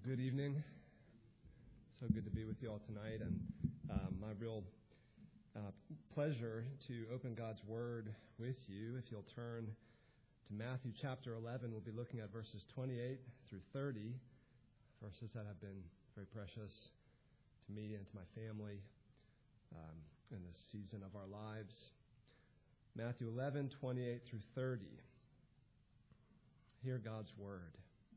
Good evening. So good to be with you all tonight, and my real pleasure to open God's Word with you. If you'll turn to Matthew chapter 11, we'll be looking at verses 28 through 30, verses that have been very precious to me and to my family in this season of our lives. Matthew 11, 28 through 30. Hear God's Word.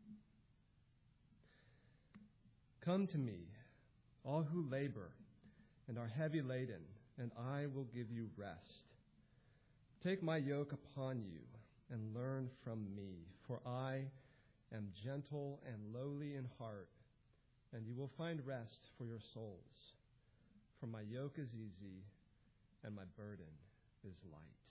Come to me, all who labor and are heavy laden, and I will give you rest. Take my yoke upon you and learn from me, for I am gentle and lowly in heart, and you will find rest for your souls. For my yoke is easy and my burden is light.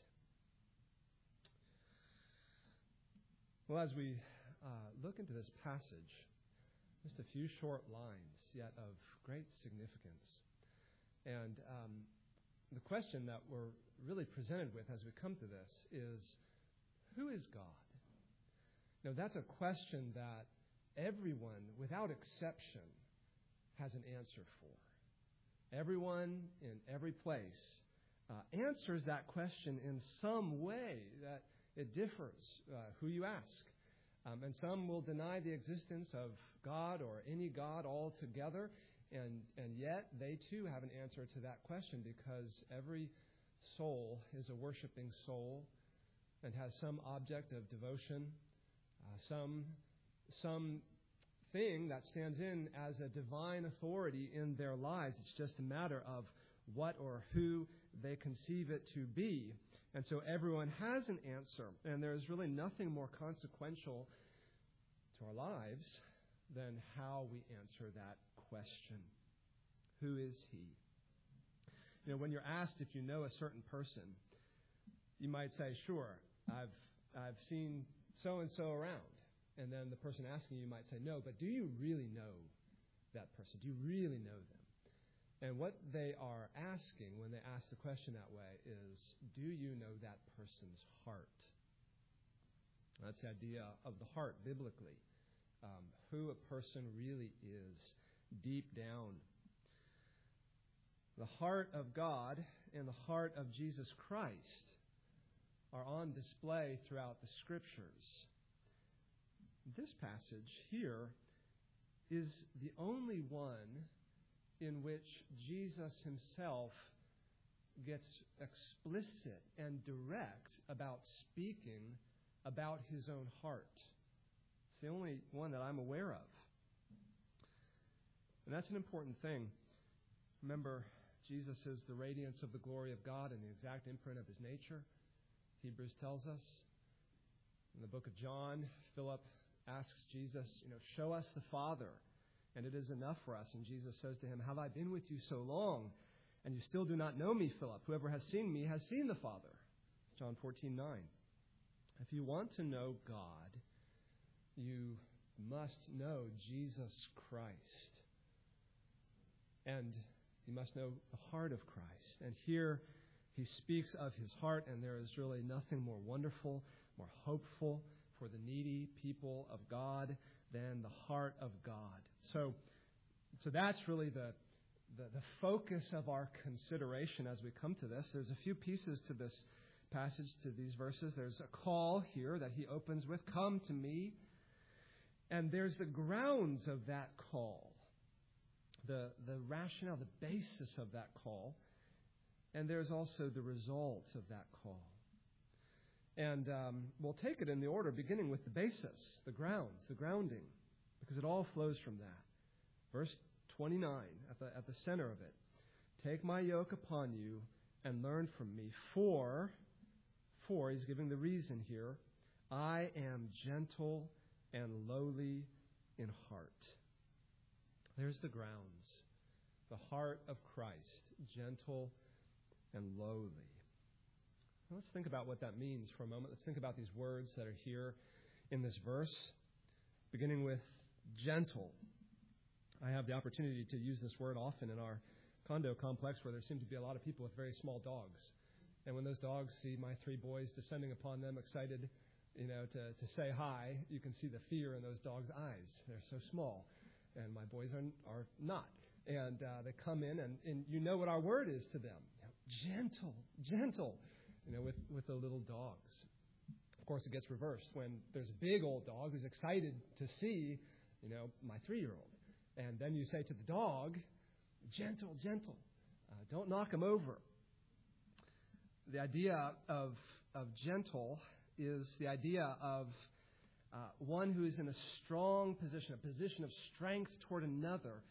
Well, as we look into this passage, just a few short lines, yet of great significance. And the question that we're really presented with as we come to this is, who is God? Now, that's a question that everyone, without exception, has an answer for. Everyone in every place answers that question in some way that it differs who you ask. And some will deny the existence of God or any God altogether, and yet they too have an answer to that question, because every soul is a worshiping soul and has some object of devotion, some thing that stands in as a divine authority in their lives. It's just a matter of what or who they conceive it to be. And so everyone has an answer, and there's really nothing more consequential to our lives than how we answer that question. Who is He? You know, when you're asked if you know a certain person, you might say, sure, I've seen so-and-so around. And then the person asking you might say, no, but do you really know that person? Do you really know them? And what they are asking when they ask the question that way is, do you know that person's heart? That's the idea of the heart biblically, who a person really is deep down. The heart of God and the heart of Jesus Christ are on display throughout the Scriptures. This passage here is the only one in which Jesus himself gets explicit and direct about speaking about his own heart. It's the only one that I'm aware of. And that's an important thing. Remember, Jesus is the radiance of the glory of God and the exact imprint of his nature. Hebrews tells us. In the book of John, Philip asks Jesus, show us the Father, and it is enough for us. And Jesus says to him, have I been with you so long, and you still do not know me, Philip? Whoever has seen me has seen the Father. It's John 14:9. If you want to know God, you must know Jesus Christ. And you must know the heart of Christ. And here he speaks of his heart, and there is really nothing more wonderful, more hopeful for the needy people of God than the heart of God. So that's really the focus of our consideration as we come to this. There's a few pieces to this passage, to these verses. There's a call here that he opens with, come to me. And there's the grounds of that call, the rationale, the basis of that call. And there's also the result of that call. And we'll take it in the order, beginning with the basis, the grounds, the grounding, because it all flows from that. Verse 29, at the center of it. Take my yoke upon you and learn from me, for he's giving the reason here, I am gentle and lowly in heart. There's the grounds. The heart of Christ, gentle and lowly. Now let's think about what that means for a moment. Let's think about these words that are here in this verse, beginning with gentle. I have the opportunity to use this word often in our condo complex, where there seem to be a lot of people with very small dogs. And when those dogs see my three boys descending upon them, excited, to say hi, you can see the fear in those dogs' eyes. They're so small. and my boys are not. And they come in, and you know what our word is to them. Gentle, with the little dogs. Of course, it gets reversed when there's a big old dog who's excited to see, my 3-year-old. And then you say to the dog, gentle, don't knock him over. The idea of gentle is the idea of one who is in a strong position, a position of strength toward another,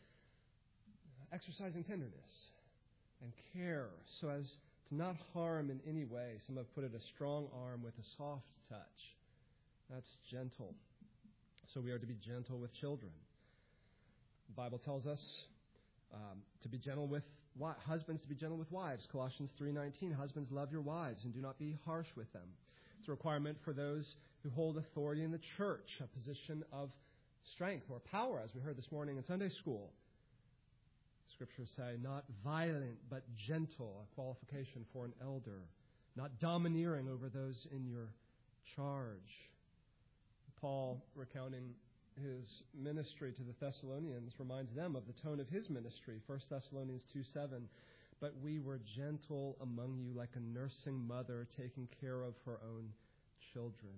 exercising tenderness and care so as to not harm in any way. Some have put it a strong arm with a soft touch. That's gentle. So we are to be gentle with children. The Bible tells us to be gentle with husbands, to be gentle with wives. Colossians 3:19, husbands, love your wives and do not be harsh with them. It's a requirement for those who hold authority in the church, a position of strength or power, as we heard this morning in Sunday school. Scriptures say, not violent, but gentle, a qualification for an elder. Not domineering over those in your charge. Paul, recounting his ministry to the Thessalonians, reminds them of the tone of his ministry. 1 Thessalonians 2:7, but we were gentle among you like a nursing mother taking care of her own children.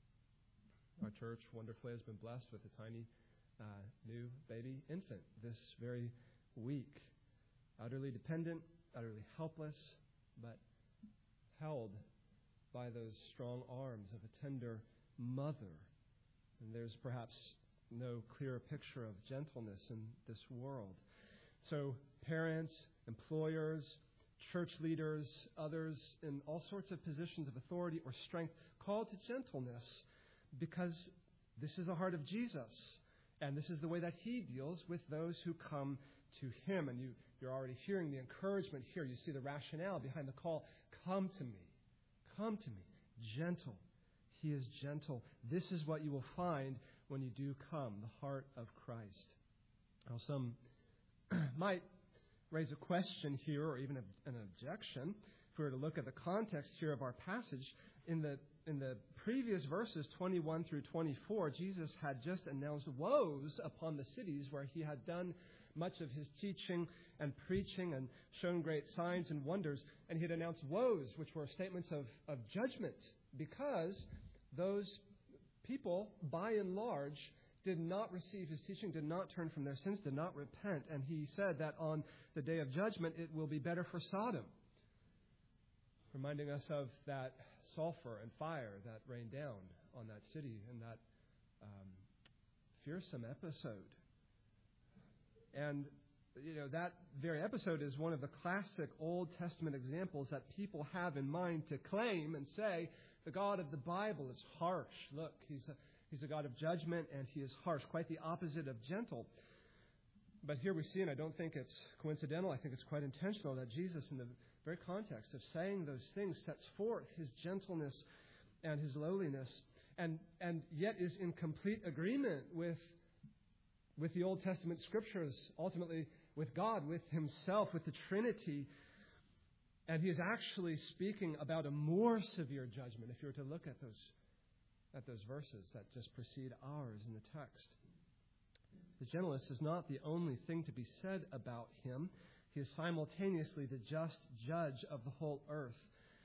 Our church wonderfully has been blessed with a tiny new baby infant this very weak, utterly dependent, utterly helpless, but held by those strong arms of a tender mother. And there's perhaps no clearer picture of gentleness in this world. So parents, employers, church leaders, others in all sorts of positions of authority or strength called to gentleness, because this is the heart of Jesus. And this is the way that he deals with those who come to him. And you're already hearing the encouragement here. You see the rationale behind the call. Come to me. Come to me. Gentle. He is gentle. This is what you will find when you do come, the heart of Christ. Now, some might raise a question here, or even an objection, if we were to look at the context here of our passage. In the previous verses, 21 through 24, Jesus had just announced woes upon the cities where he had done much of his teaching and preaching and shown great signs and wonders. And he had announced woes, which were statements of judgment, because those people, by and large, did not receive his teaching, did not turn from their sins, did not repent. And he said that on the day of judgment, it will be better for Sodom. Reminding us of that sulfur and fire that rained down on that city in that fearsome episode. And, that very episode is one of the classic Old Testament examples that people have in mind to claim and say, the God of the Bible is harsh. Look, he's a God of judgment, and he is harsh, quite the opposite of gentle. But here we see, and I don't think it's coincidental, I think it's quite intentional, that Jesus, in the very context of saying those things, sets forth his gentleness and his lowliness, and yet is in complete agreement with the Old Testament Scriptures, ultimately with God, with himself, with the Trinity. And he is actually speaking about a more severe judgment, if you were to look at those verses that just precede ours in the text. His gentleness is not the only thing to be said about him. He is simultaneously the just judge of the whole earth.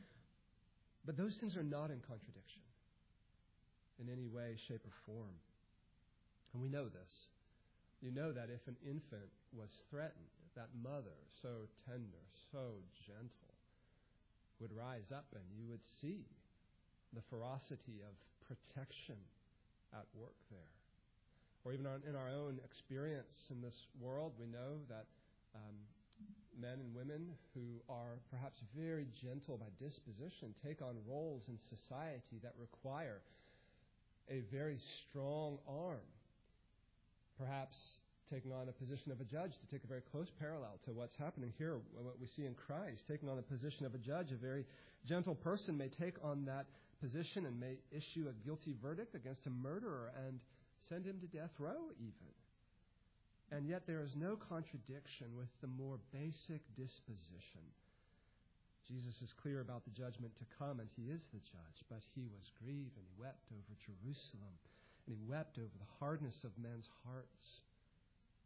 But those things are not in contradiction in any way, shape, or form. And we know this. You know that if an infant was threatened, that mother, so tender, so gentle, would rise up and you would see the ferocity of protection at work there. Or even in our own experience in this world, we know that men and women who are perhaps very gentle by disposition take on roles in society that require a very strong arm. Perhaps taking on a position of a judge, to take a very close parallel to what's happening here, what we see in Christ. Taking on the position of a judge, a very gentle person may take on that position and may issue a guilty verdict against a murderer and send him to death row even. And yet there is no contradiction with the more basic disposition. Jesus is clear about the judgment to come, and he is the judge, but he was grieved and he wept over Jerusalem. And he wept over the hardness of men's hearts.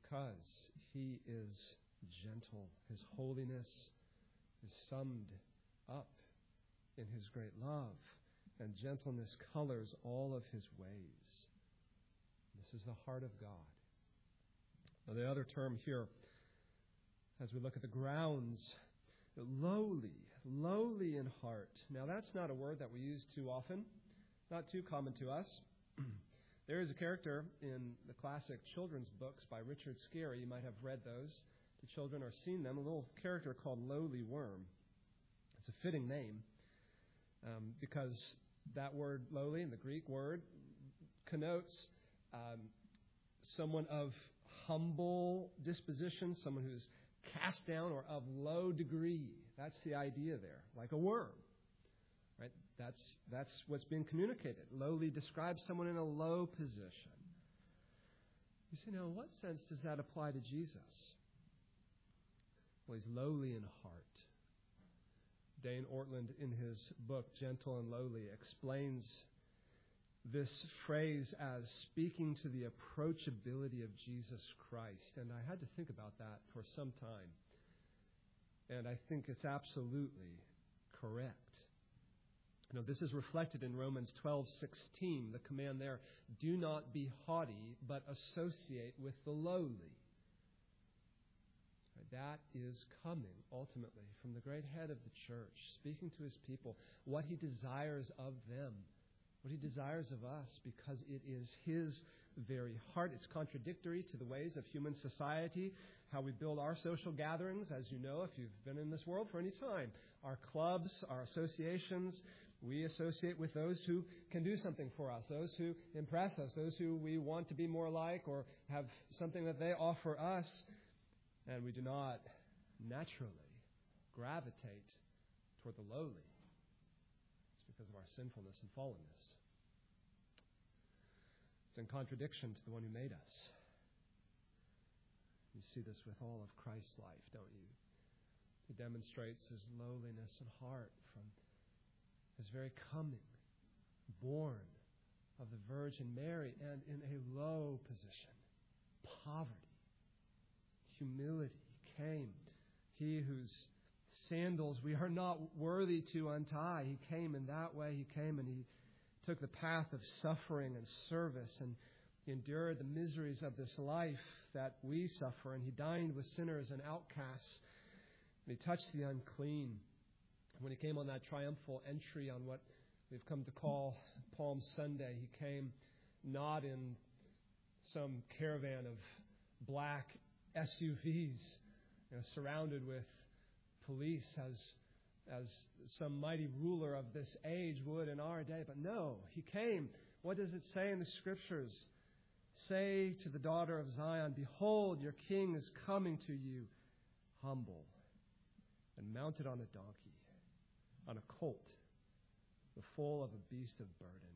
because he is gentle. His holiness is summed up in his great love, and gentleness colors all of his ways. This is the heart of God. Now, the other term here, as we look at the grounds, lowly in heart. Now, that's not a word that we use too often, not too common to us. There is a character in the classic children's books by Richard Scarry. You might have read those to children or seen them. A little character called Lowly Worm. It's a fitting name because that word lowly in the Greek word connotes someone of humble disposition, someone who's cast down or of low degree. That's the idea there, like a worm. Right? That's what's being communicated. Lowly describes someone in a low position. You say, now, in what sense does that apply to Jesus? Well, he's lowly in heart. Dane Ortland, in his book, Gentle and Lowly, explains this phrase as speaking to the approachability of Jesus Christ. And I had to think about that for some time. And I think it's absolutely correct. This is reflected in Romans 12:16, the command there, do not be haughty, but associate with the lowly. That is coming, ultimately, from the great head of the church, speaking to his people, what he desires of them, what he desires of us, because it is his very heart. It's contradictory to the ways of human society, how we build our social gatherings, as you know, if you've been in this world for any time. Our clubs, our associations, we associate with those who can do something for us, those who impress us, those who we want to be more like or have something that they offer us. And we do not naturally gravitate toward the lowly. It's because of our sinfulness and fallenness. It's in contradiction to the one who made us. You see this with all of Christ's life, don't you? He demonstrates his lowliness in heart from his very coming, born of the Virgin Mary, and in a low position, poverty, humility. He came, he whose sandals we are not worthy to untie. He came in that way. He came and he took the path of suffering and service, and he endured the miseries of this life that we suffer, and he dined with sinners and outcasts, and he touched the unclean. When he came on that triumphal entry on what we've come to call Palm Sunday, he came not in some caravan of black SUVs, surrounded with police as some mighty ruler of this age would in our day. But no, he came. What does it say in the Scriptures? Say to the daughter of Zion, behold, your king is coming to you, humble and mounted on a donkey, on a colt, the foal of a beast of burden,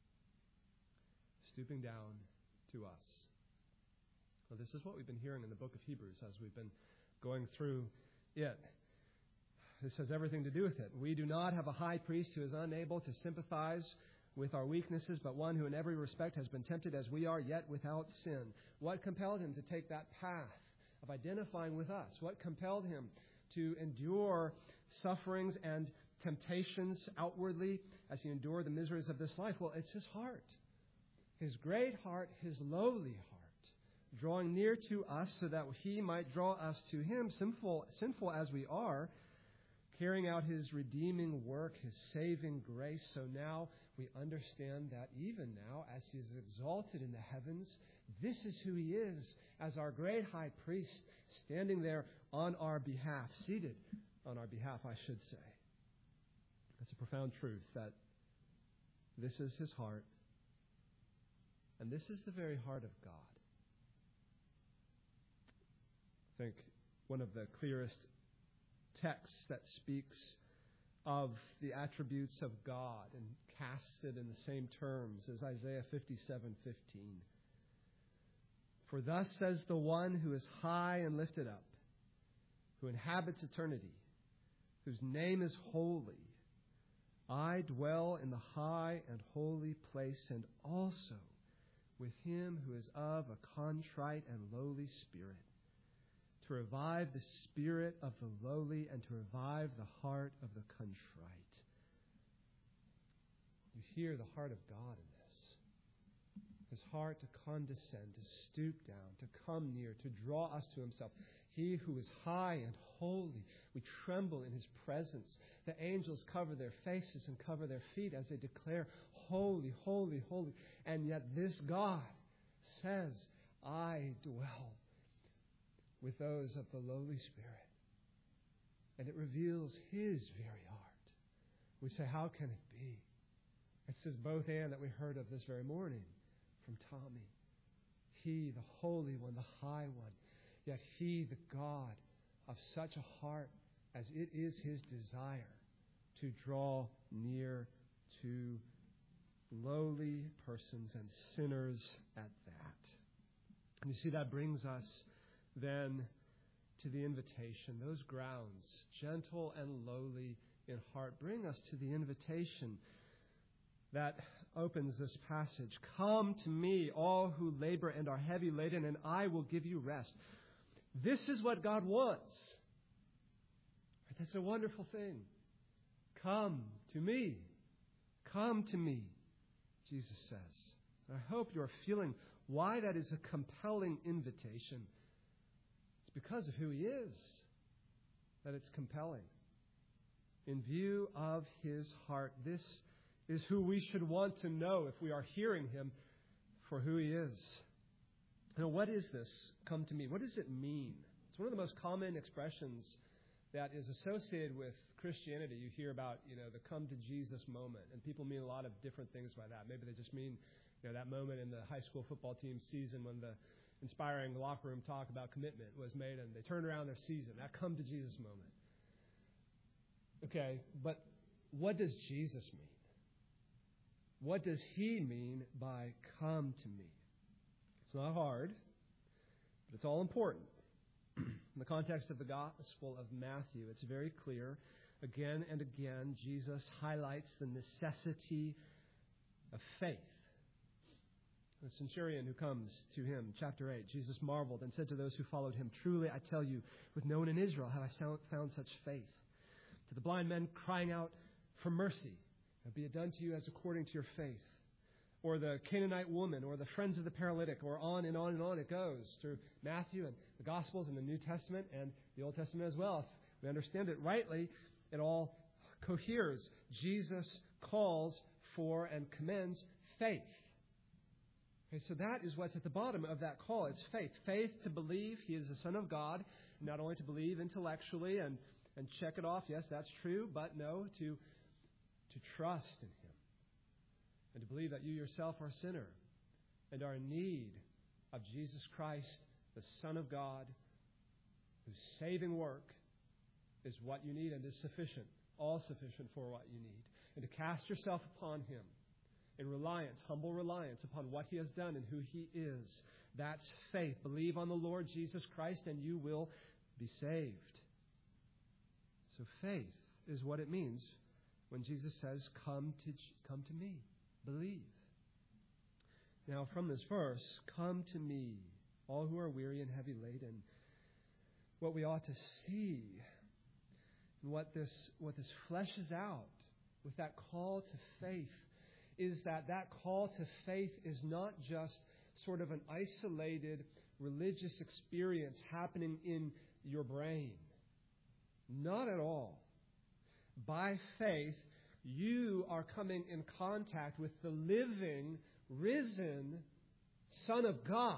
stooping down to us. Well, this is what we've been hearing in the book of Hebrews as we've been going through it. This has everything to do with it. We do not have a high priest who is unable to sympathize with our weaknesses, but one who in every respect has been tempted as we are, yet without sin. What compelled him to take that path of identifying with us? What compelled him to endure sufferings and temptations outwardly as he endured the miseries of this life? Well, it's his heart. His great heart, his lowly heart, drawing near to us so that he might draw us to him, sinful as we are, carrying out his redeeming work, his saving grace. So now we understand that even now, as he is exalted in the heavens, this is who he is as our great high priest, standing there on our behalf, seated on our behalf, I should say. It's a profound truth that this is his heart, and this is the very heart of God. I think one of the clearest texts that speaks of the attributes of God and casts it in the same terms is Isaiah 57:15. For thus says the one who is high and lifted up, who inhabits eternity, whose name is holy. I dwell in the high and holy place, and also with him who is of a contrite and lowly spirit, to revive the spirit of the lowly and to revive the heart of the contrite. You hear the heart of God in this. His heart to condescend, to stoop down, to come near, to draw us to himself. He who is high and holy, we tremble in his presence. The angels cover their faces and cover their feet as they declare, holy, holy, holy. And yet this God says, I dwell with those of the lowly spirit. And it reveals his very heart. We say, how can it be? It's this both and that we heard of this very morning from Tommy. He, the Holy One, the High One, yet he, the God of such a heart as it is his desire to draw near to lowly persons and sinners at that. And you see, that brings us then to the invitation. Those grounds, gentle and lowly in heart, bring us to the invitation that opens this passage. Come to me, all who labor and are heavy laden, and I will give you rest. This is what God wants. That's a wonderful thing. Come to me. Come to me, Jesus says. I hope you're feeling why that is a compelling invitation. It's because of who he is that it's compelling. In view of his heart, this is who we should want to know if we are hearing him for who he is. Now, what is this, come to me? What does it mean? It's one of the most common expressions that is associated with Christianity. You hear about, the come to Jesus moment, and people mean a lot of different things by that. Maybe they just mean, that moment in the high school football team season when the inspiring locker room talk about commitment was made and they turned around their season. That come to Jesus moment. Okay, but what does Jesus mean? What does he mean by come to me? It's not hard, but it's all important. In the context of the Gospel of Matthew, it's very clear. Again and again, Jesus highlights the necessity of faith. The centurion who comes to him, chapter 8, Jesus marveled and said to those who followed him, truly, I tell you, with no one in Israel have I found such faith. To the blind men crying out for mercy, be it done to you as according to your faith. Or the Canaanite woman, or the friends of the paralytic, or on and on and on it goes through Matthew and the Gospels and the New Testament and the Old Testament as well. If we understand it rightly, it all coheres. Jesus calls for and commends faith. Okay, so that is what's at the bottom of that call. It's faith. Faith to believe he is the Son of God, not only to believe intellectually and check it off, yes, that's true, but no, to trust in him. And to believe that you yourself are a sinner and are in need of Jesus Christ, the Son of God, whose saving work is what you need and is sufficient, all sufficient for what you need. And to cast yourself upon him in reliance, humble reliance upon what he has done and who he is. That's faith. Believe on the Lord Jesus Christ and you will be saved. So faith is what it means when Jesus says, come to me. Believe. Now, from this verse, come to me, all who are weary and heavy laden. What we ought to see, and what this fleshes out with that call to faith, is that call to faith is not just sort of an isolated religious experience happening in your brain. Not at all. By faith, you are coming in contact with the living, risen Son of God.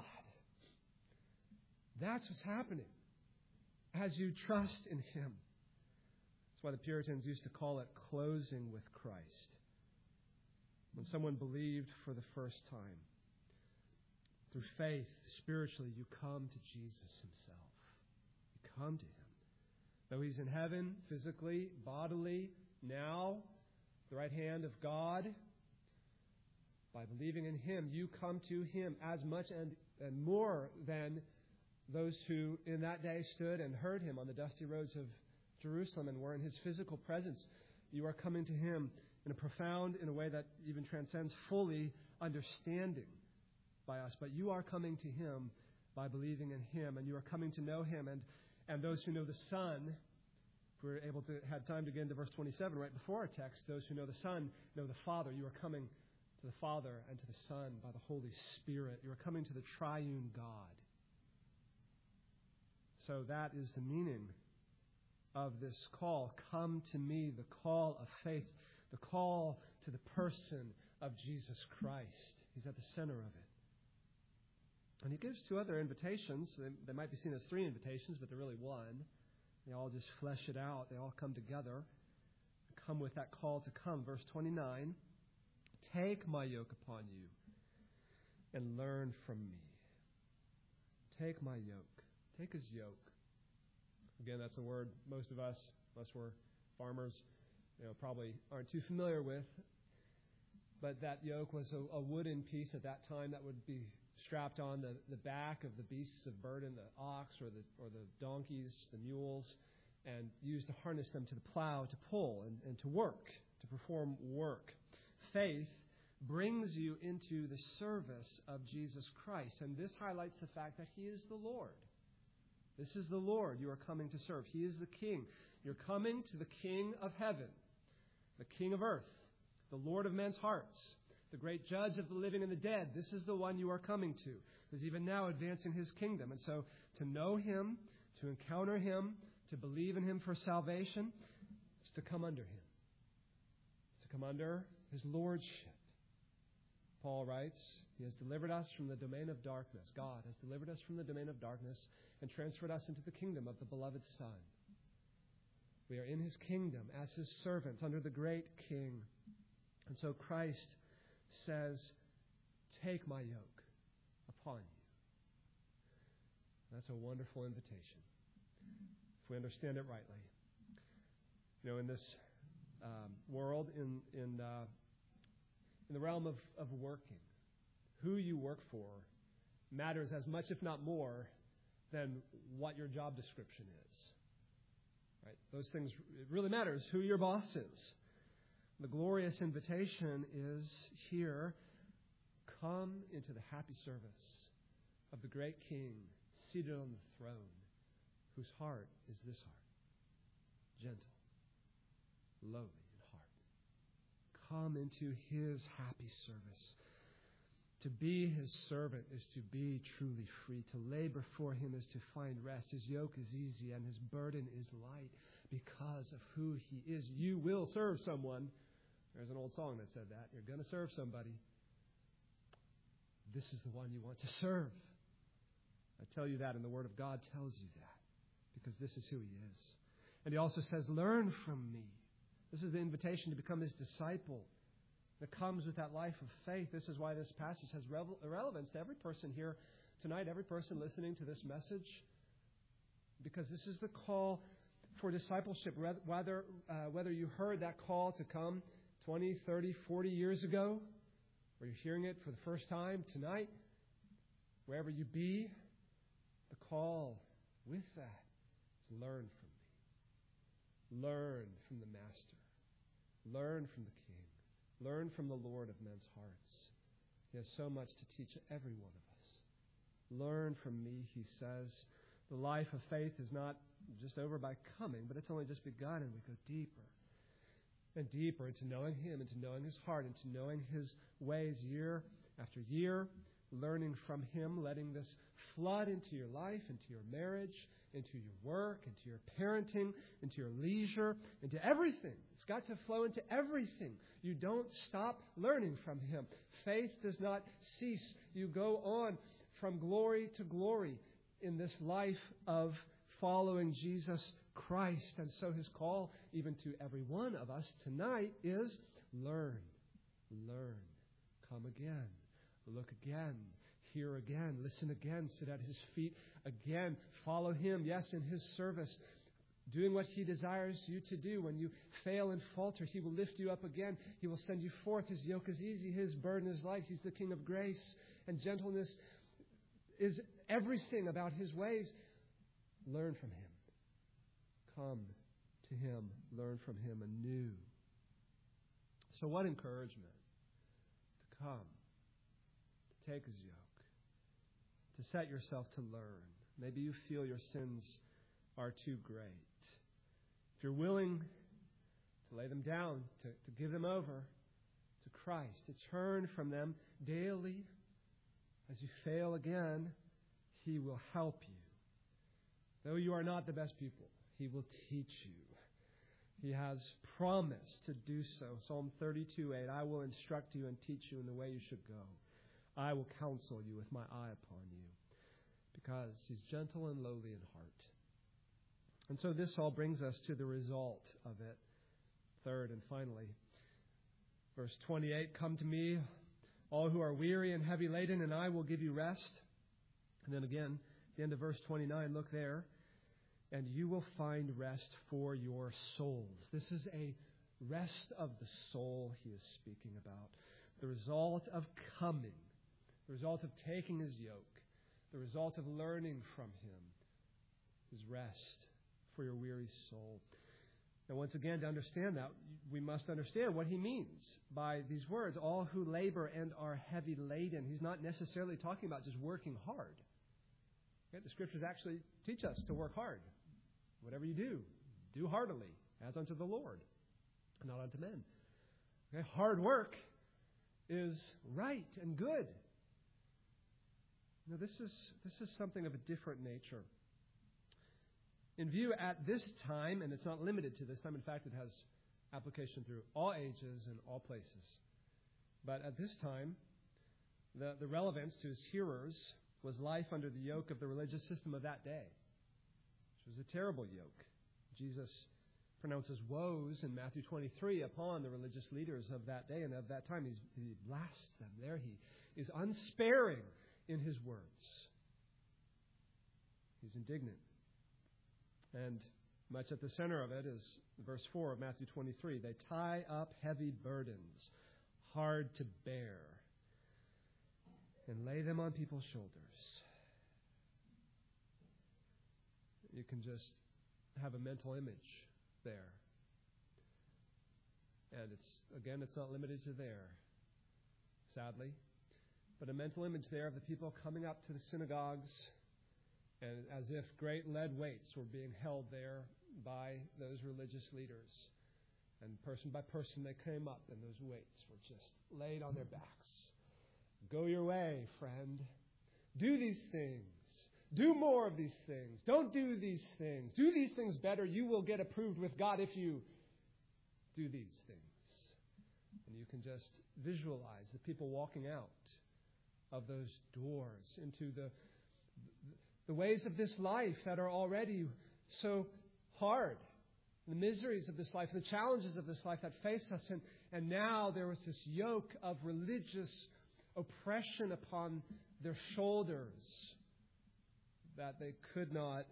That's what's happening as you trust in him. That's why the Puritans used to call it closing with Christ. When someone believed for the first time, through faith, spiritually, you come to Jesus himself. You come to him. Though he's in heaven, physically, bodily, now, the right hand of God, by believing in him, you come to him as much and more than those who in that day stood and heard him on the dusty roads of Jerusalem and were in his physical presence. You are coming to him in a way that even transcends fully understanding. by us, but you are coming to Him by believing in Him, and you are coming to know Him. And those who know the Son, if we're able to have time to get into verse 27 right before our text, those who know the Son know the Father. You are coming to the Father and to the Son by the Holy Spirit. You are coming to the triune God. So that is the meaning of this call. Come to me, the call of faith, the call to the person of Jesus Christ. He's at the center of it. And He gives two other invitations. They might be seen as three invitations, but they're really one. They all just flesh it out. They all come together. Come with that call to come. Verse 29, take my yoke upon you and learn from me. Take my yoke. Take His yoke. Again, that's a word most of us, unless we're farmers, probably aren't too familiar with. But that yoke was a wooden piece at that time that would be strapped on the back of the beasts of burden, the ox or the donkeys, the mules, and used to harness them to the plow to pull and to work, to perform work. Faith brings you into the service of Jesus Christ, and this highlights the fact that He is the Lord. This is the Lord you are coming to serve. He is the King. You're coming to the King of heaven, the King of earth, the Lord of men's hearts, the great judge of the living and the dead. This is the one you are coming to, who's even now advancing His kingdom. And so to know Him, to encounter Him, to believe in Him for salvation, is to come under Him. It's to come under His lordship. Paul writes, He has delivered us from the domain of darkness. God has delivered us from the domain of darkness and transferred us into the kingdom of the beloved Son. We are in His kingdom as His servants under the great King. And so Christ says, take my yoke upon you. That's a wonderful invitation, if we understand it rightly. In this world, in the realm of working, who you work for matters as much, if not more, than what your job description is. Right? Those things, it really matters who your boss is. The glorious invitation is here. Come into the happy service of the great King seated on the throne, whose heart is this heart, gentle, lowly in heart. Come into His happy service. To be His servant is to be truly free. To labor for Him is to find rest. His yoke is easy and His burden is light because of who He is. You will serve someone. There's an old song that said that. You're going to serve somebody. This is the one you want to serve. I tell you that, and the Word of God tells you that, because this is who He is. And He also says, learn from me. This is the invitation to become His disciple that comes with that life of faith. This is why this passage has relevance to every person here tonight, every person listening to this message, because this is the call for discipleship. Whether you heard that call to come 20, 30, 40 years ago, or you're hearing it for the first time tonight, wherever you be, the call with that is learn from me. Learn from the Master. Learn from the King. Learn from the Lord of men's hearts. He has so much to teach every one of us. Learn from me, He says. The life of faith is not just over by coming, but it's only just begun, and we go deeper and deeper into knowing Him, into knowing His heart, into knowing His ways year after year, learning from Him, letting this flood into your life, into your marriage, into your work, into your parenting, into your leisure, into everything. It's got to flow into everything. You don't stop learning from Him. Faith does not cease. You go on from glory to glory in this life of following Jesus Christ. And so His call, even to every one of us tonight, is learn, come again, look again, hear again, listen again, sit at His feet again, follow Him, yes, in His service, doing what He desires you to do. When you fail and falter, He will lift you up again. He will send you forth. His yoke is easy, His burden is light. He's the King of grace, and gentleness is everything about His ways. Learn from Him. Come to Him. Learn from Him anew. So what encouragement to come, to take His yoke, to set yourself to learn. Maybe you feel your sins are too great. If you're willing to lay them down, to give them over to Christ, to turn from them daily, as you fail again, He will help you. Though you are not the best pupil, He will teach you. He has promised to do so. Psalm 32:8, I will instruct you and teach you in the way you should go. I will counsel you with my eye upon you, because He's gentle and lowly in heart. And so this all brings us to the result of it. Third and finally, verse 28, come to me, all who are weary and heavy laden, and I will give you rest. And then again, the end of verse 29, look there. And you will find rest for your souls. This is a rest of the soul He is speaking about. The result of coming, the result of taking His yoke, the result of learning from Him is rest for your weary soul. Now, once again, to understand that, we must understand what He means by these words, all who labor and are heavy laden. He's not necessarily talking about just working hard. Okay? The Scriptures actually teach us to work hard. Whatever you do heartily, as unto the Lord, not unto men. Okay? Hard work is right and good. Now, this is something of a different nature. In view at this time, and it's not limited to this time, in fact, it has application through all ages and all places. But at this time, the relevance to His hearers was life under the yoke of the religious system of that day. It was a terrible yoke. Jesus pronounces woes in Matthew 23 upon the religious leaders of that day and of that time. He blasts them there. He is unsparing in His words. He's indignant. And much at the center of it is verse 4 of Matthew 23. They tie up heavy burdens, hard to bear, and lay them on people's shoulders. You can just have a mental image there. And it's not limited to there, sadly. But a mental image there of the people coming up to the synagogues, and as if great lead weights were being held there by those religious leaders. And person by person they came up, and those weights were just laid on their backs. Go your way, friend. Do these things. Do more of these things. Don't do these things. Do these things better. You will get approved with God if you do these things. And you can just visualize the people walking out of those doors into the ways of this life that are already so hard. The miseries of this life, the challenges of this life that face us. And now there was this yoke of religious oppression upon their shoulders that they could not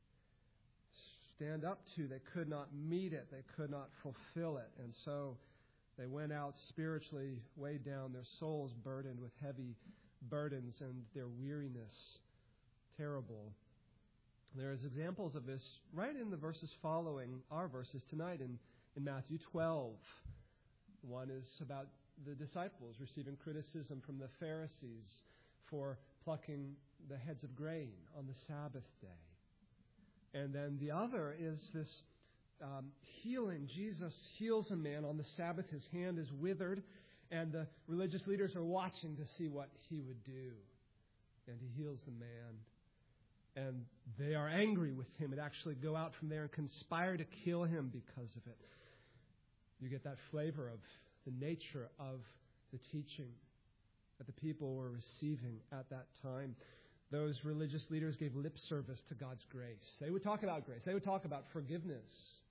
stand up to. They could not meet it. They could not fulfill it. And so they went out spiritually weighed down, their souls burdened with heavy burdens and their weariness terrible. There's examples of this right in the verses following our verses tonight in Matthew 12. One is about the disciples receiving criticism from the Pharisees for plucking the heads of grain on the Sabbath day. And then the other is this healing. Jesus heals a man on the Sabbath. His hand is withered, and the religious leaders are watching to see what He would do. And He heals the man. And they are angry with Him and actually go out from there and conspire to kill Him because of it. You get that flavor of the nature of the teaching that the people were receiving at that time. Those religious leaders gave lip service to God's grace. They would talk about grace. They would talk about forgiveness.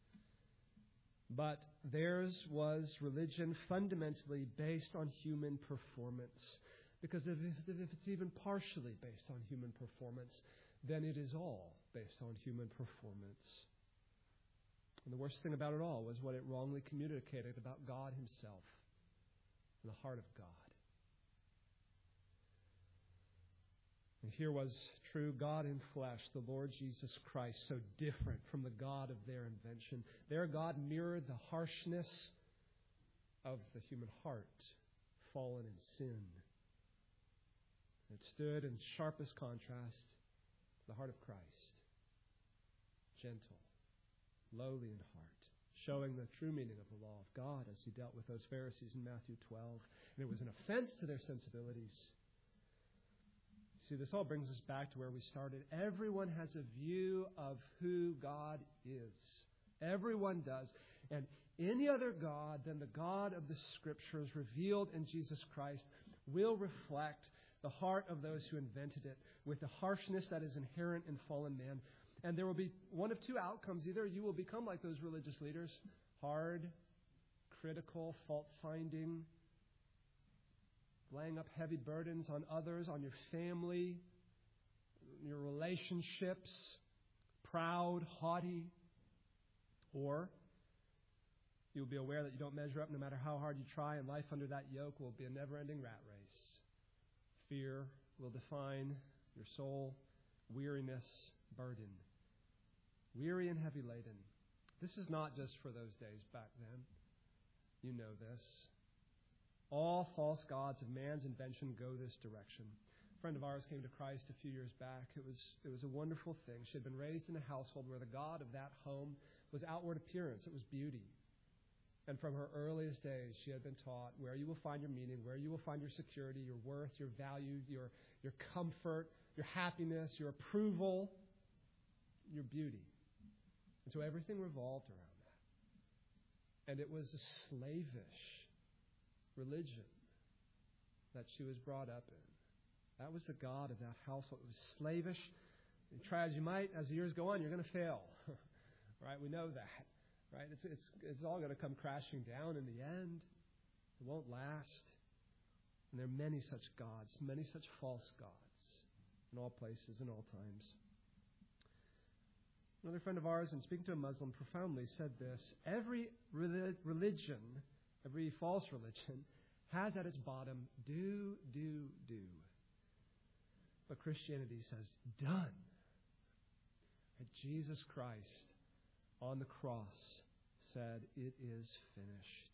But theirs was religion fundamentally based on human performance. Because if it's even partially based on human performance, then it is all based on human performance. And the worst thing about it all was what it wrongly communicated about God Himself and the heart of God. And here was true God in flesh, the Lord Jesus Christ, so different from the God of their invention. Their God mirrored the harshness of the human heart, fallen in sin. It stood in sharpest contrast to the heart of Christ. Gentle, lowly in heart, showing the true meaning of the law of God as he dealt with those Pharisees in Matthew 12. And it was an offense to their sensibilities. See, this all brings us back to where we started. Everyone has a view of who God is. Everyone does. And any other God than the God of the Scriptures revealed in Jesus Christ will reflect the heart of those who invented it with the harshness that is inherent in fallen man. And there will be one of two outcomes. Either you will become like those religious leaders, hard, critical, fault-finding, laying up heavy burdens on others, on your family, your relationships, proud, haughty. Or you'll be aware that you don't measure up no matter how hard you try, and life under that yoke will be a never-ending rat race. Fear will define your soul, weariness, burden. Weary and heavy laden. This is not just for those days back then. You know this. All false gods of man's invention go this direction. A friend of ours came to Christ a few years back. It was a wonderful thing. She had been raised in a household where the God of that home was outward appearance. It was beauty. And from her earliest days, she had been taught where you will find your meaning, where you will find your security, your worth, your value, your comfort, your happiness, your approval, your beauty. And so everything revolved around that. And it was a slavish religion that she was brought up in. That was the God of that household. It was slavish. And try as you might, as the years go on, you're going to fail. Right? We know that. Right? It's all going to come crashing down in the end. It won't last. And there are many such gods, many such false gods in all places, in all times. Another friend of ours, in speaking to a Muslim, profoundly said this: every religion, every false religion, has at its bottom, do. But Christianity says, done. And Jesus Christ on the cross said, it is finished.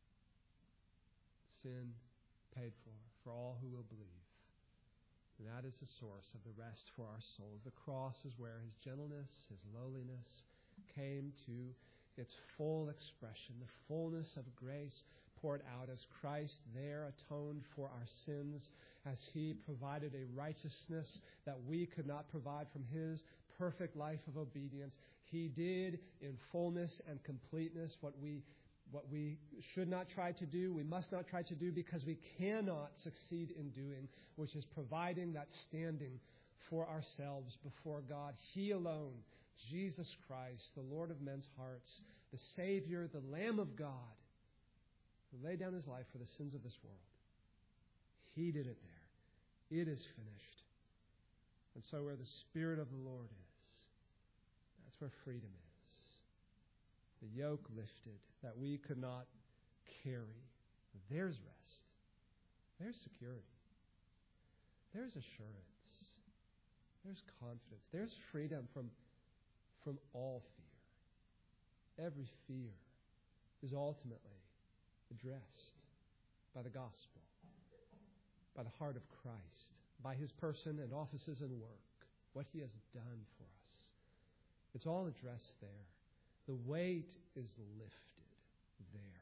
Sin paid for all who will believe. And that is the source of the rest for our souls. The cross is where his gentleness, his lowliness came to its full expression, the fullness of grace poured out as Christ there atoned for our sins, as he provided a righteousness that we could not provide from his perfect life of obedience. He did in fullness and completeness what we should not try to do, we must not try to do, because we cannot succeed in doing, which is providing that standing for ourselves before God. He alone, Jesus Christ, the Lord of men's hearts, the Savior, the Lamb of God, who laid down his life for the sins of this world. He did it there. It is finished. And so where the Spirit of the Lord is, that's where freedom is. The yoke lifted that we could not carry. There's rest. There's security. There's assurance. There's confidence. There's freedom from all fear. Every fear is ultimately addressed by the gospel, by the heart of Christ, by his person and offices and work, what he has done for us. It's all addressed there. The weight is lifted there.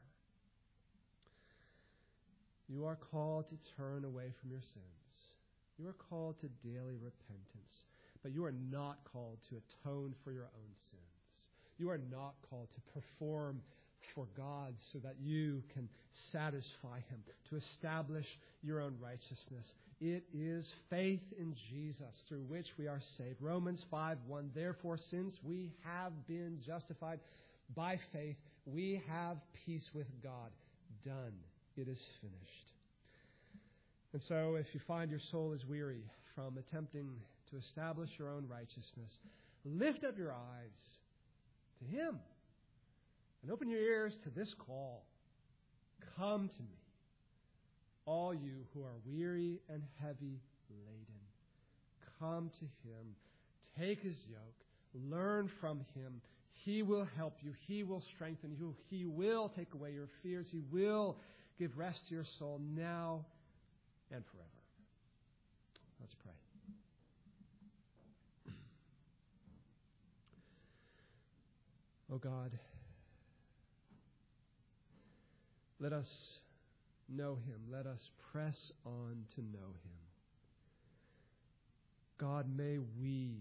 You are called to turn away from your sins. You are called to daily repentance. But you are not called to atone for your own sins. You are not called to perform for God so that you can satisfy him, to establish your own righteousness. It is faith in Jesus through which we are saved. Romans 5:1, therefore, since we have been justified by faith, we have peace with God. Done. It is finished. And so if you find your soul is weary from attempting to establish your own righteousness, lift up your eyes to him and open your ears to this call. Come to me, all you who are weary and heavy laden. Come to him. Take his yoke. Learn from him. He will help you. He will strengthen you. He will take away your fears. He will give rest to your soul now and forever. Let's pray. Oh God, let us know Him. Let us press on to know Him. God, may we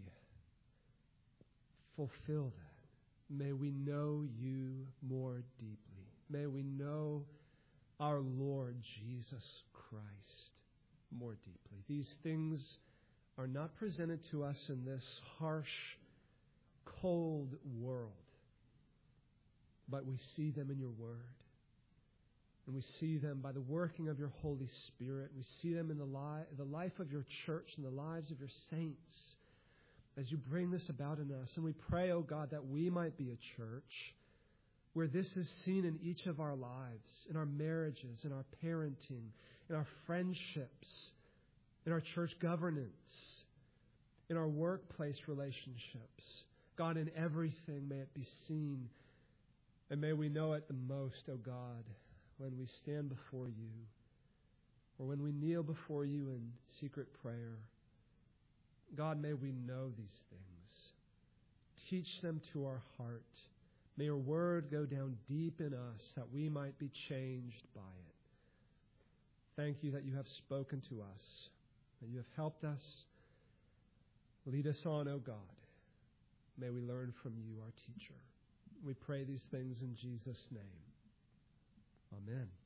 fulfill that. May we know You more deeply. May we know our Lord Jesus Christ more deeply. These things are not presented to us in this harsh, cold world, but we see them in Your Word. And we see them by the working of Your Holy Spirit. We see them in the life of Your church and the lives of Your saints as You bring this about in us. And we pray, oh God, that we might be a church where this is seen in each of our lives, in our marriages, in our parenting, in our friendships, in our church governance, in our workplace relationships. God, in everything may it be seen, and may we know it the most, oh God, when we stand before You or when we kneel before You in secret prayer. God, may we know these things. Teach them to our heart. May Your Word go down deep in us that we might be changed by it. Thank You that You have spoken to us, that You have helped us. Lead us on, O God. May we learn from You, our teacher. We pray these things in Jesus' name. Amen.